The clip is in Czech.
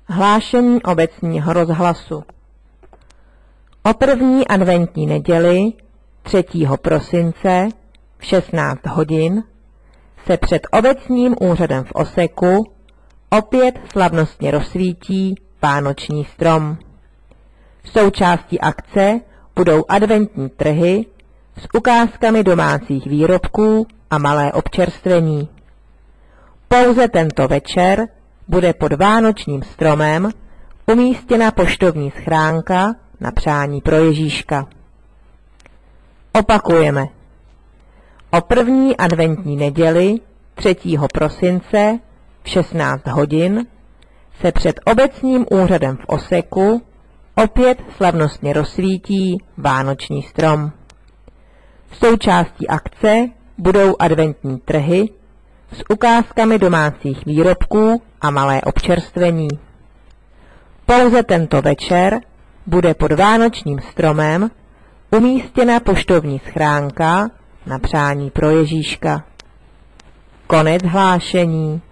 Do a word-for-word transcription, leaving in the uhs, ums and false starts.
Hlášení obecního rozhlasu. O první adventní neděli třetího prosince v šestnáct hodin se před obecním úřadem v Oseku opět slavnostně rozsvítí vánoční strom. Součástí akce budou adventní trhy s ukázkami domácích výrobků a malé občerstvení. Pouze tento večer bude pod vánočním stromem umístěna poštovní schránka na přání pro Ježíška. Opakujeme. O první adventní neděli třetího prosince v šestnáct hodin se před obecním úřadem v Oseku opět slavnostně rozsvítí vánoční strom. Součástí akce budou adventní trhy s ukázkami domácích výrobků a malé občerstvení. Pouze tento večer bude pod vánočním stromem umístěna poštovní schránka na přání pro Ježíška. Konec hlášení.